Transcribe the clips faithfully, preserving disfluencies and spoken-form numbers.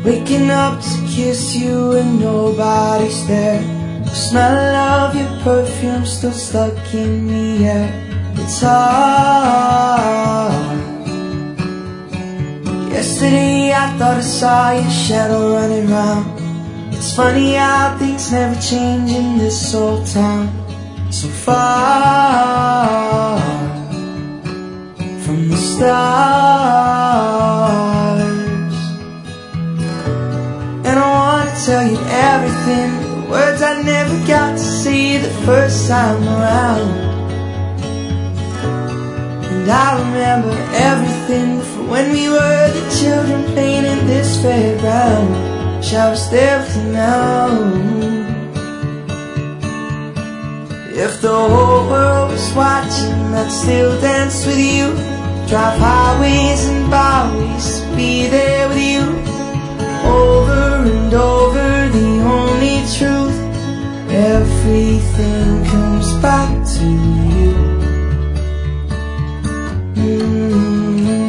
Waking up to kiss you and nobody's there. The smell of your perfume still stuck in the air. It's hard. Yesterday I thought I saw your shadow running round. It's funny how things never change in this old town. So far from the stars. And I wanna tell you everything, the words I never got to say the first time around. And I remember everything from when we were the children playing in this fairground. Shall we stay with you now? If the whole world was watching, I'd still dance with you. Drive highways and byways, be there with you. Over and over, the only truth. Everything comes back to you. mm-hmm.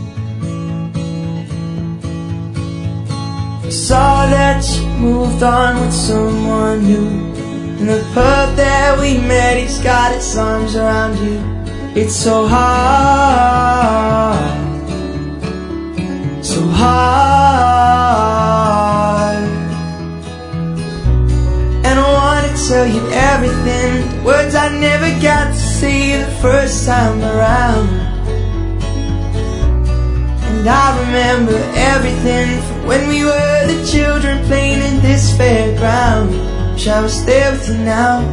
Saw that you moved on with someone new. And the pub that we met, he's got his arms around you. It's so hard, so hard. And I wanna tell you everything, the words I never got to say the first time around. And I remember everything from when we were the children playing in this fairground. Shall we stay with you now?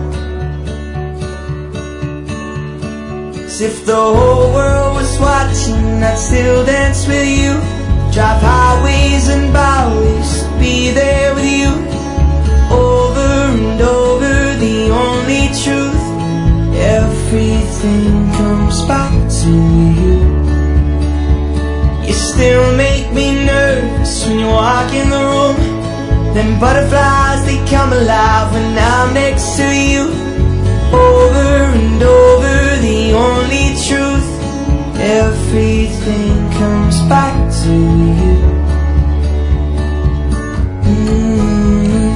'Cause if the whole world was watching, I'd still dance with you. Drive highways and byways, be there with you. Over and over, the only truth. Everything comes back to you. You still make me nervous when you walk in the room. Them butterflies, they come alive when I'm next to you. Over and over, the only truth. Everything comes back to you. mm-hmm.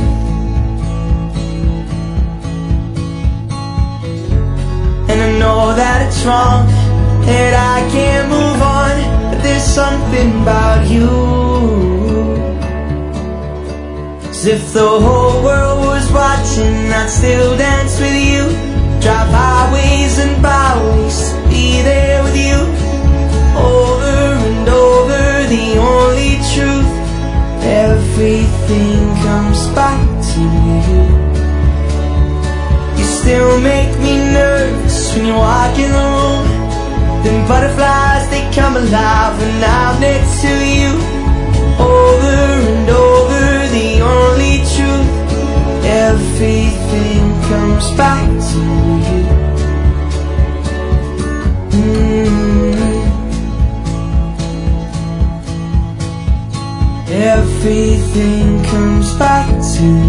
And I know that it's wrong, that I can't move on, but there's something about you. If the whole world was watching, I'd still dance with you. Drive highways and byways, be there with you. Over and over, the only truth. Everything comes back to you. You still make me nervous when you walk in the room. Them butterflies, they come alive when I'm next to you. Over and over, the only truth. Everything comes back to you. mm-hmm. Everything comes back to you.